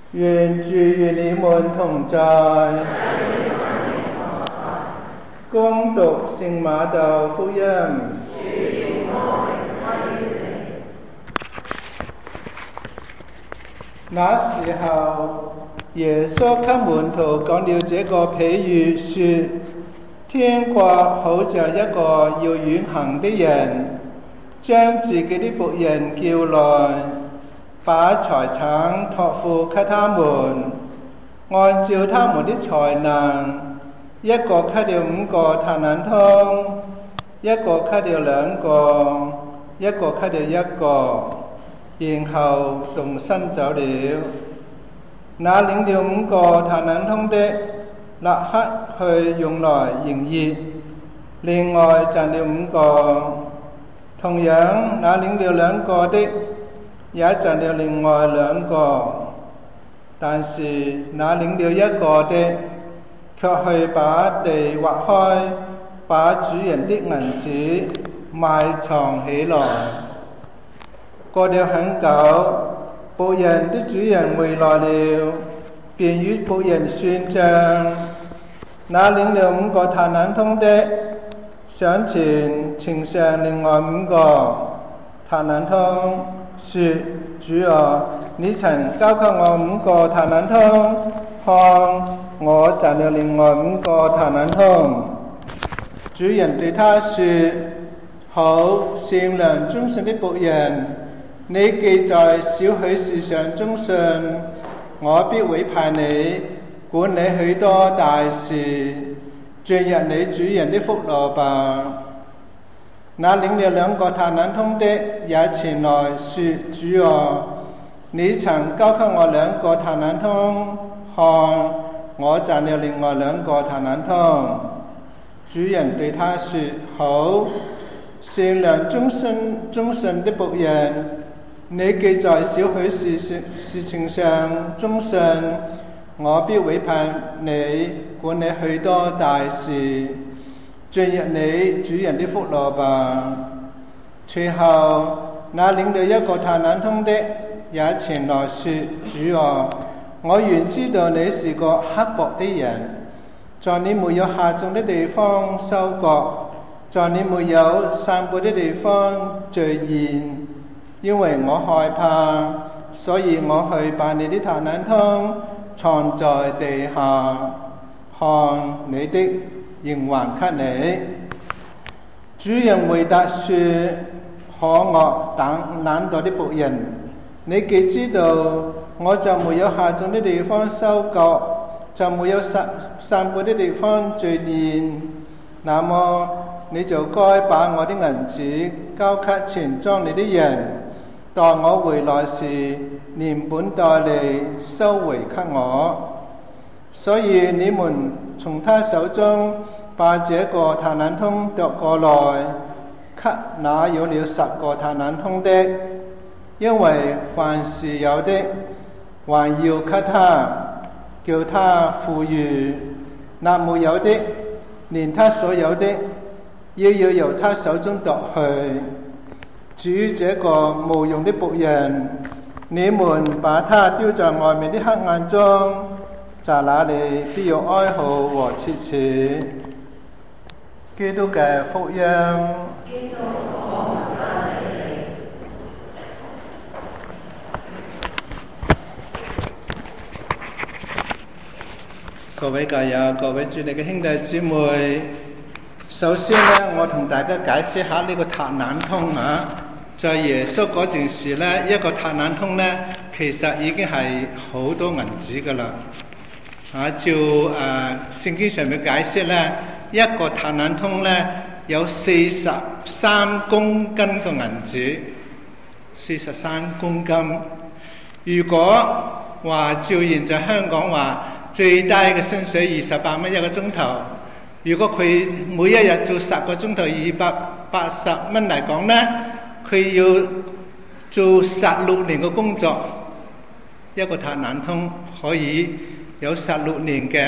願主與你們同在。恭讀聖馬竇福音。那時候，耶穌給門徒講了這個比喻，說：天國好像一個要遠行的人，將自己的僕人叫來，把財產託付給他們，按照他們的才能，一個給了5個塔冷通，一個給了2個，一個給了1個，然後動身走了。那領了5個塔冷通的，立刻去用來營業，另外賺了5個。同樣，那領了2個的，也賺了另外2個。但是那領了1個的，卻去把地挖開，把主人的銀子埋藏起來。過了很久，僕人的主人回來了，便與僕人算賬。那領了5個塔冷通的，上前呈上另外5個塔冷通，說：主啊，你曾交給我5個塔冷通，看我賺了另外5個塔冷通。主人對他說：好，善良忠信的僕人，你既在少許事上忠信，我必委派你管理許多大事，進入你主人的福樂吧。那領了2個塔冷通的也前來說：主啊，你曾交給我2個塔冷通，看我賺了另外2個塔冷通。主人對他說：好，善良忠信的僕人，你既在少許事情上忠信，我必委派你管理許多大事，進入你主人的福樂吧。隨後，那領了1個塔冷通的也前來說：主啊，我原知道你是個刻薄的人，在你沒有下種的地方收割，在你沒有散播的地方聚現。因為我害怕，所以我去把你的塔冷通藏在地下，看你的仍還給你。主人回答說：可惡懶惰的僕人，你既知道我就沒有下種的地方收割，就沒有散播的地方聚現，那麼你就該把我的銀子交給錢莊裏的人，待我回來時連本帶利收回給我。所以你們從他手中把這個塔冷通奪過來，給那有了10個塔冷通的，因為凡是有的，還要給他，叫他富裕；那沒有的，連他所有的，也要由他手中奪去。至於這個無用的僕人，你們把他丟在外面的黑暗中，在那裏必有哀號和切齒。基督嘅福音。各位教友、各位主內嘅兄弟姊妹，首先呢，我同大家解釋下呢個塔冷通啊。在耶穌嗰陣時呢，一個塔冷通呢，其實已經係好多銀紙噶啦。照聖經上面解釋呢，一個塔冷通呢有43公斤嘅銀紙，43公斤。如果話照現在香港話最低嘅薪水28蚊一個鐘頭，如果佢每一日做10個鐘頭280蚊嚟講呢，佢要做16年嘅工作，一個塔冷通可以有16年嘅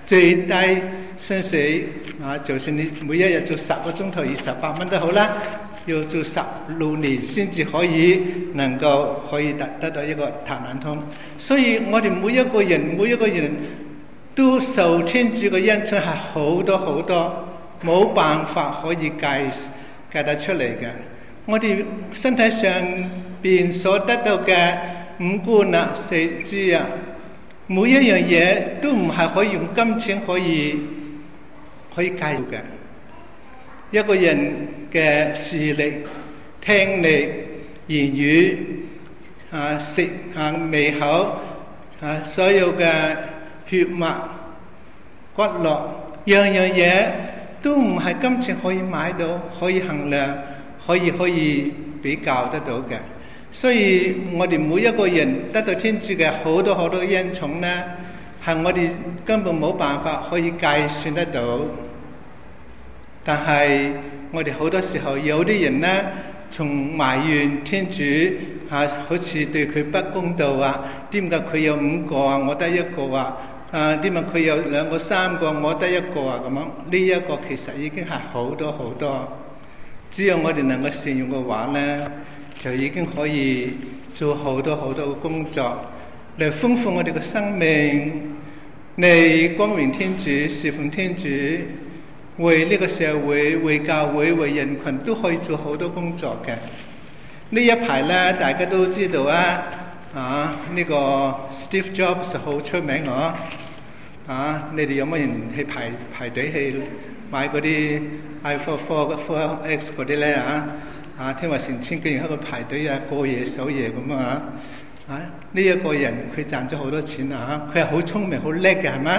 最低薪水就算你每一日做10個鐘頭28蚊都好啦，要做16年先至可以能夠可以得到一個塔冷通。所以我哋每一個人都受天主嘅恩寵係好多好多，冇辦法可以計得出嚟嘅。我哋身體上邊所得到嘅五官啊、四肢啊，每一樣嘢都唔係可以用金錢可以計嘅。一個人嘅視力、聽力、言語食味口所有嘅血脈、骨骼，樣樣嘢都唔係金錢可以買到、可以衡量、可以比較得到嘅。所以我哋每一個人得到天主嘅好多好多恩寵呢，係我哋根本冇辦法可以計算得到。但係我哋好多時候有啲人呢，從埋怨天主好似對佢不公道點解佢有5個我得1個點解佢有2個3個我得1個咁樣。呢一個其實已經係好多好多，只要我哋能夠善用嘅話呢，就已經可以做好多好多嘅工作，嚟豐富我哋嘅生命，嚟光榮天主、侍奉天主，為呢個社會、為教會、為人群都可以做好多工作嘅。呢一排呢，大家都知道呢個 Steve Jobs 好出名你哋有乜人去排隊去買嗰啲 iPhone 4X 嗰啲呢？聽話成千幾人喺度排隊過夜守夜咁呢一個人佢賺咗好多錢佢係好聰明好叻嘅，係咪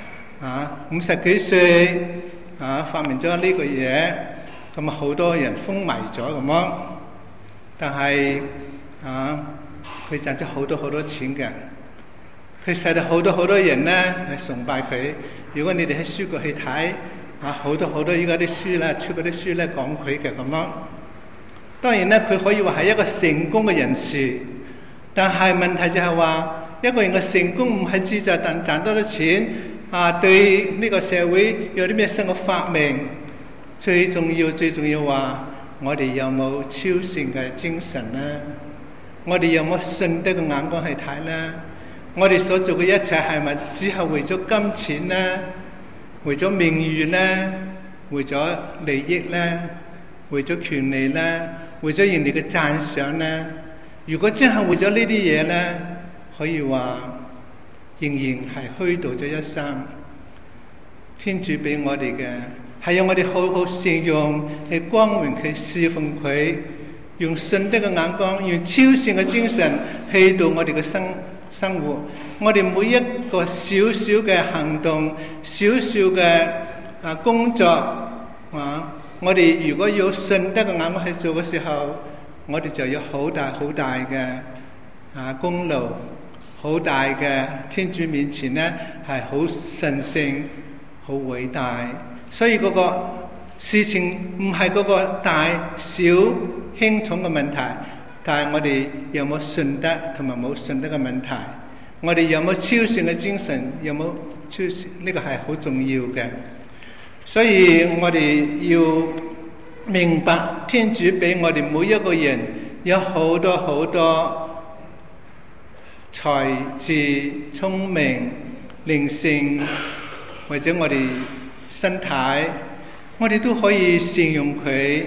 50幾歲發明咗呢個嘢，咁好多人風靡咗咁樣。但係佢賺咗好多好多錢嘅，佢使到好多好多人呢係崇拜佢。如果你哋喺書局去睇好多好多依家啲書啦，出嗰啲書咧講佢嘅咁樣。當然咧，佢可以話係一個成功嘅人士，但係問題就係話，一個人嘅成功唔係志在賺多啲錢對呢個社會有啲咩新嘅發明。最重要話，我哋有冇超善嘅精神呢？我哋有冇信德嘅眼光去睇呢？我哋所做嘅一切係咪只係為咗金錢呢？為咗名譽呢？為咗利益呢？為咗權利呢？為咗人哋嘅讚賞呢？如果真係為咗呢啲嘢呢，可以話仍然係虛度咗一生。天主俾我哋嘅係要我哋好好善用，去光榮佢、侍奉佢，用信德嘅眼光，用超善嘅精神去到我哋嘅生活。我哋每一個小小嘅行動、小小嘅工作我哋如果要信德嘅眼光去做嘅時候，我哋就有好大好大嘅功勞，好大嘅天主面前呢係好神聖、好偉大。所以嗰個事情唔係嗰個大小輕重嘅問題，但係我哋有冇信德同埋冇信德嘅問題。我哋有冇超善嘅精神，有冇超善，呢個係好重要嘅。所以我哋要明白天主俾我哋每一個人有好多好多才智、聰明、靈性，或者我哋身體，我哋都可以善用佢。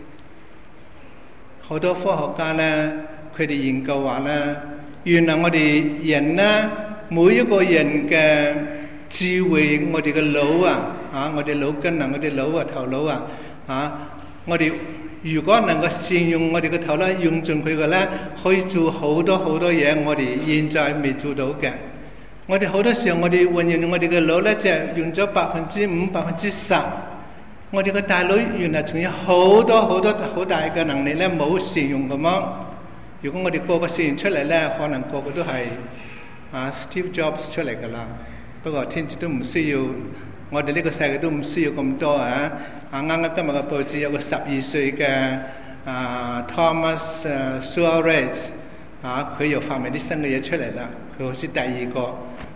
好多科學家呢，佢哋研究話呢，原來我哋人呢，每一個人嘅智慧，我哋嘅腦我哋腦筋我哋腦頭腦我哋如果能夠善用我哋嘅頭咧，用盡佢嘅咧，可以做好多好多嘢，我哋現在未做到嘅。我哋好多時候，我哋運用我哋嘅腦咧，就係用咗5%、10%。我哋嘅大腦原來仲有好多好多好大嘅能力咧，冇善用咁樣。如果我哋個個善用出嚟咧，可能個個都係Steve Jobs 出嚟㗎啦。不過天主都唔需要，我哋呢個世界都唔需要咁多啱啱今日嘅報紙有個12歲嘅Thomas Suarez佢又發明啲新嘅嘢出嚟啦。佢好似第2個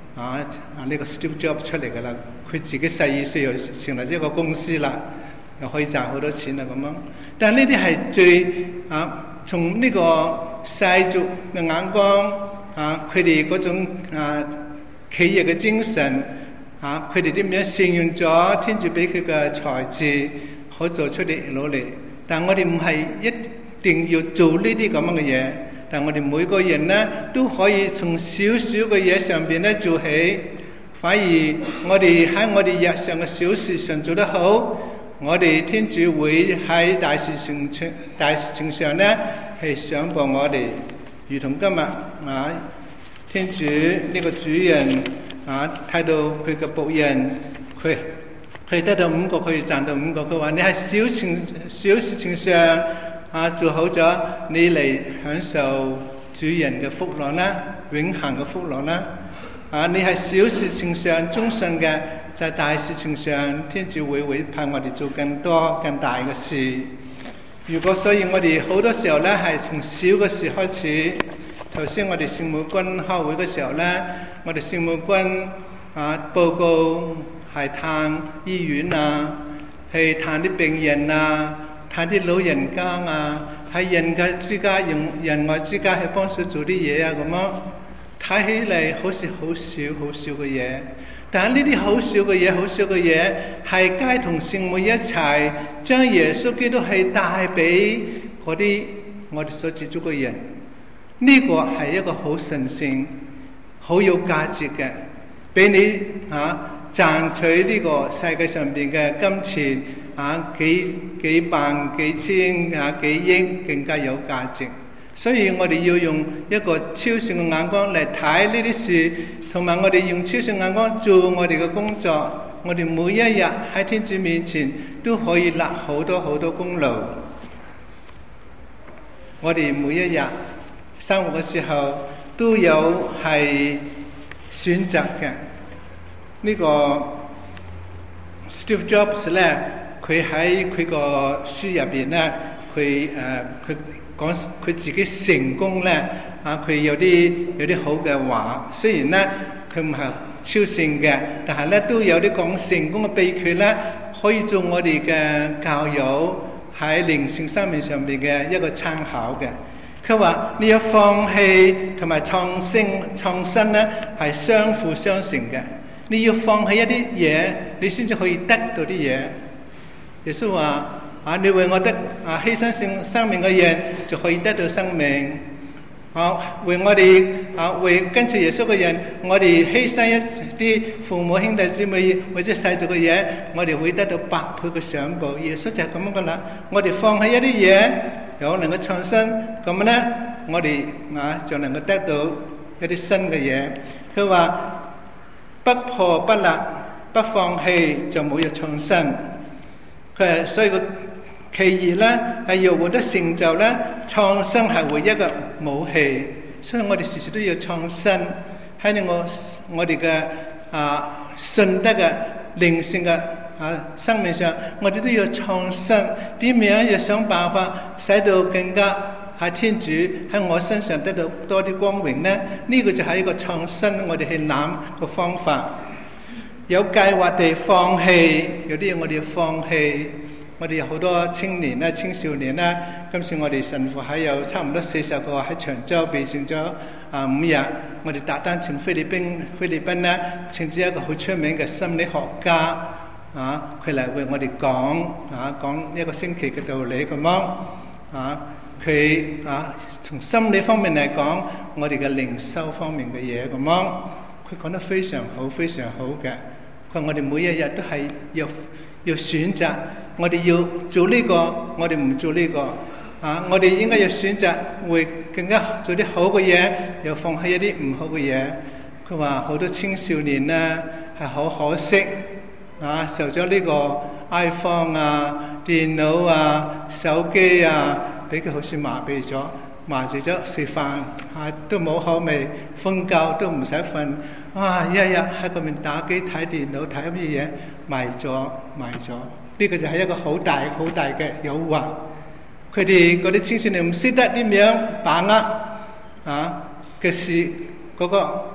呢個 Steve Jobs 出嚟㗎啦，佢自己12歲又成立一個公司啦，又可以賺好多錢啦咁樣。但係呢啲係最從呢個世俗嘅眼光佢哋嗰種企業嘅精神佢哋點樣善用咗天主俾佢嘅才智，可做出啲努力。但我哋唔係一定要做呢啲咁樣嘅嘢，但我哋每個人呢都可以從少少嘅嘢上邊咧做起。反而我哋喺我哋日常嘅小事上做得好，我哋天主會喺大事情上呢係賞報我哋。如同今日天主呢個主人睇到佢嘅僕人，佢得到5個，佢賺到5個。佢話你喺小事情上做好咗，你嚟享受主人嘅福樂啦，永恆嘅福樂啦。你係小事情上忠信嘅，就係大事情上天主會派我哋做更多更大嘅事。所以我哋好多時候咧係從小嘅事開始。頭先我哋聖母軍開會嘅時候咧，我哋聖母軍報告係探醫院去探啲病人探啲老人家喺人外之家去幫手做啲嘢咁樣。睇起嚟好似好少嘅嘢，但係呢啲好少嘅嘢係皆同聖母一齊將耶穌基督係帶俾嗰啲我哋所接觸嘅人。呢個係一個好神聖、好有價值嘅，比你賺取呢個世界上邊嘅金錢幾萬、幾千、幾億更加有價值。所以我哋要用一個超聖嘅眼光嚟睇呢啲事，同埋我哋用超聖眼光做我哋嘅工作。我哋每一日喺天主面前都可以立好多功勞。我哋每一日生活嘅時候都有係選擇嘅。呢個 Steve Jobs 咧，佢喺佢個書入邊咧，佢講佢自己成功咧佢有啲好嘅話，雖然咧佢唔係超聖嘅，但係咧都有啲講成功嘅秘訣咧，可以做我哋嘅教友喺靈性生命上邊嘅一個參考嘅。佢話你要放棄同埋創新咧係相輔相成嘅。你要放棄一啲嘢，你先至可以得到啲嘢。耶穌話你為我得犧牲生命嘅人就可以得到生命。為我哋為跟隨耶穌嘅人，我哋犧牲一啲父母兄弟姊妹或者世俗嘅嘢，我哋會得到100倍嘅賞報。耶穌就係咁樣噶啦。我哋放棄一啲嘢，又能夠創新，咁咧我哋就能夠得到一啲新嘅嘢。佢話不破不立，不放棄就冇有創新。所以個企業咧係要獲得成就咧，創新係唯一嘅武器。所以我哋時時都要創新喺我哋嘅信德嘅靈性嘅生命上，我哋都要創新。點樣要想辦法使到更加喺天主喺我身上得到多啲光榮呢？呢個就係一個創新，我哋去諗個方法。有計劃地放棄，有啲嘢我哋要放棄。我哋有好多青年啦、青少年啦，今次我哋神父喺有差唔多40個喺長洲備選咗5日。我哋特登請菲律賓咧請咗一個好出名嘅心理學家佢嚟為我哋講一個星期嘅道理咁樣佢從心理方面嚟講，我哋嘅靈修方面嘅嘢咁樣，佢講得非常好嘅。佢話我哋每一日都係要選擇，我哋要做呢個，我哋唔做呢個我哋應該要選擇會更加做啲好嘅嘢，又放棄一啲唔好嘅嘢。佢話好多青少年呢係好可惜受咗呢個 iPhone 電腦手機俾佢好似麻痹咗，食飯都冇口味，瞓覺都唔使瞓，日日喺嗰邊打機睇電腦睇乜嘢，迷咗。呢個就係一個好大嘅誘惑。佢哋嗰啲青少年唔識得點樣把握嘅事，嗰個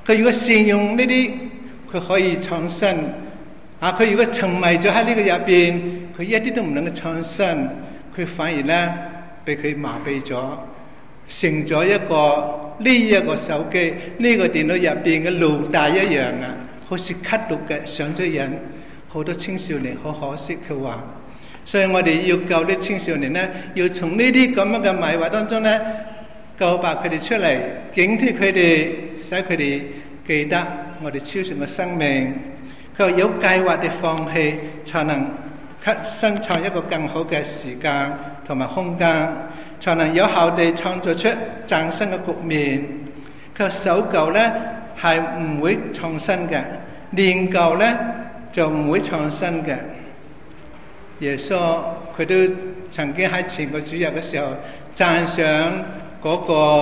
佢如果善用呢啲，佢可以創新。佢如果沉迷咗喺呢個入邊，佢一啲都唔能夠創新，佢反而咧被佢麻痹咗，成咗一個手機呢個電腦入邊嘅奴隸一樣啊，好似吸毒嘅上咗癮。好多青少年好可惜，佢話，所以我哋要救啲青少年咧，要從呢啲咁樣嘅迷惑當中咧救拔佢哋出嚟，警惕佢哋，使佢哋記得我哋超常嘅生命。佢話有計劃地放棄，才能新創一個更好嘅時間同埋空間，才能有效地創造出嶄新嘅局面。佢話守舊咧係唔會創新嘅，練舊咧就唔會創新嘅。耶穌佢都曾經喺前個主日嘅時候讚賞嗰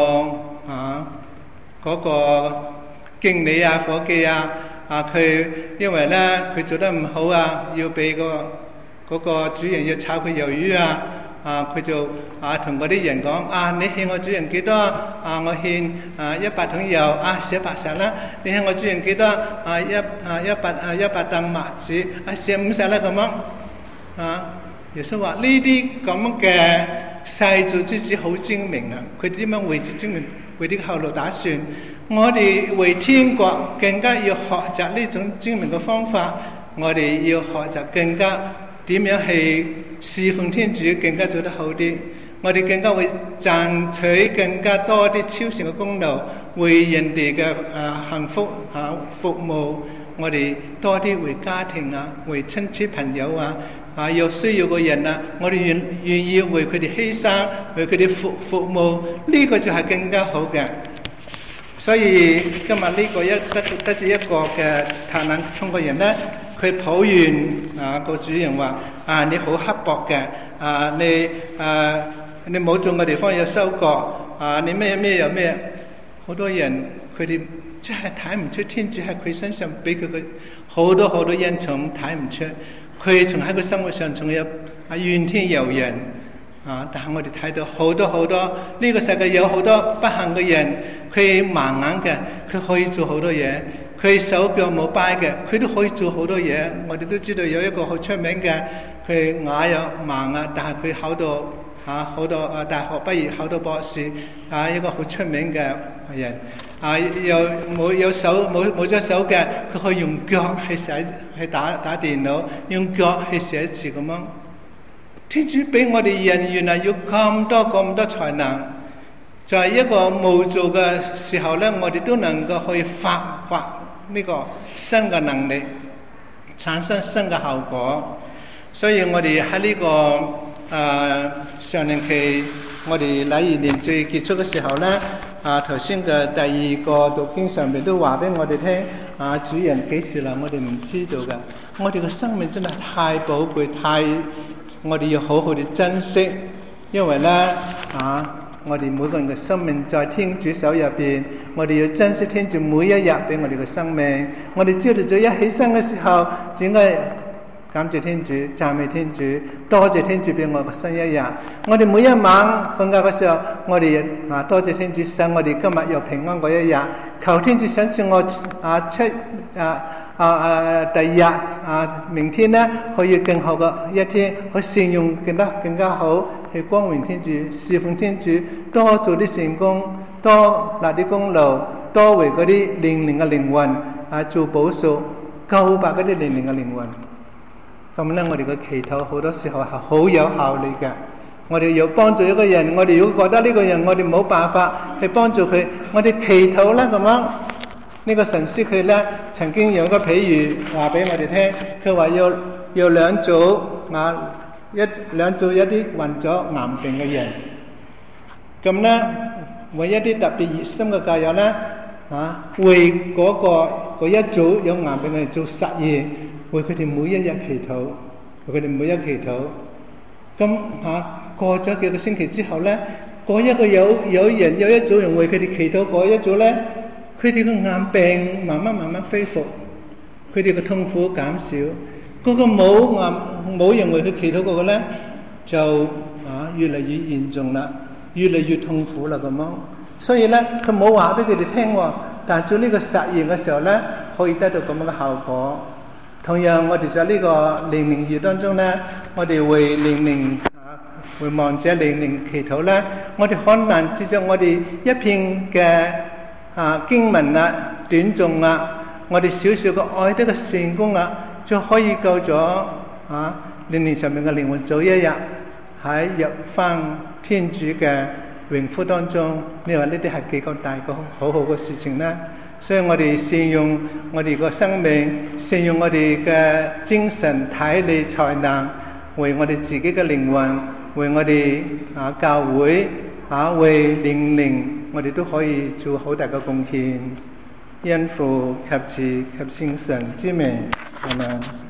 個經理啊、夥計啊，佢因為咧佢做得唔好啊，要俾嗰個主人要炒佢魷魚啊，佢就同嗰啲人講你欠我主人幾多我欠100桶油寫白實啦。你欠我主人幾多100擔麥子寫50啦咁樣。耶穌話呢啲咁嘅世俗之子好精明啊！佢點樣為之精明，為啲後路打算？我哋為天國更加要學習呢種精明嘅方法，我哋要學習更加點樣去侍奉天主，更加做得好啲。我哋更加會賺取更加多啲超常嘅功勞，為人哋嘅幸福服務。我哋多啲為家庭為親戚朋友有需要嘅人我哋願意為佢哋犧牲，為佢哋服務，呢個就係更加好嘅。所以今日呢個得咗一個嘅塔冷通嘅人咧，佢抱怨個主人話你好刻薄嘅，你冇種嘅地方有收割，你咩有咩？好多人佢哋真係睇唔出天主喺佢身上俾佢嘅好多好多恩寵，睇唔出。佢仲喺佢生活上仲有怨天尤人但係我哋睇到好多呢個世界有好多不幸嘅人，佢盲眼嘅，佢可以做好多嘢；佢手腳冇跛嘅，佢都可以做好多嘢。我哋都知道有一個好出名嘅，佢啞有盲但係佢考到好多大學畢業，考到博士一個好出名嘅人又冇手冇咗手嘅，佢可以用腳去打電腦，用腳去寫字咁樣。天主俾我哋人原來有咁多才能，在一個無助嘅時候咧，我哋都能夠去發掘呢個新嘅能力，產生新嘅效果。所以我哋喺呢個上年期我哋禮儀年最結束嘅時候咧，頭先嘅第二個讀經上面都話俾我哋聽，主人幾時嚟我哋唔知道嘅。我哋嘅生命真係太寶貴，我哋要好好地珍惜，因為咧我哋每個人嘅生命在天主手入邊，我哋要珍惜天主每一日俾我哋嘅生命。我哋朝頭早一起身嘅時候，只應該感謝天主，讚美天主，多謝天主俾我個新一日。我哋每一晚瞓覺嘅時候，我哋多謝天主，使我哋今日有平安嗰一日。求天主賞賜我第二日明天呢可以更好嘅一天，去善用更加好，去光榮天主，侍奉天主，多做啲善功，多立啲功勞，多為嗰啲靈嘅靈魂做補贖，救拔嗰啲靈嘅靈魂。咁咧，我哋嘅祈禱好多時候係好有效力嘅。我哋要幫助一個人，我哋如果覺得呢個人我哋冇辦法去幫助佢，我哋祈禱啦咁樣。呢個神師佢咧曾經有一個譬喻話俾我哋聽，佢話要兩組一啲患咗癌病嘅人，咁咧為一啲特別熱心嘅教友咧為嗰一組有癌病嘅人做實驗，為佢哋每一日祈禱，為佢哋每一日祈禱。咁過咗幾個星期之後咧，嗰一個有一組人為佢哋祈禱，嗰一組咧，佢哋嘅癌病慢慢恢復，佢哋嘅痛苦減少。嗰個冇人為佢祈禱嗰個咧，就越嚟越嚴重啦，越嚟越痛苦啦咁樣。所以咧，佢冇話俾佢哋聽喎， 但做呢個實驗嘅時候咧，可以得到咁樣嘅效果。同樣，我哋在呢個靈月當中咧，我哋為會望者靈祈禱咧，我哋可能藉著我哋一篇嘅經文啊、短誦啊，我哋少少嘅愛德嘅成功啊，就可以救咗靈上面嘅靈魂，早一日喺入翻天主嘅榮福當中。你話呢啲係幾個大個好好嘅事情呢？所以我哋善用我哋個生命，善用我哋嘅精神、體力、才能，為我哋自己嘅靈魂，為我哋教會為靈，我哋都可以做好大嘅貢獻。因父及子及聖神之名，阿們。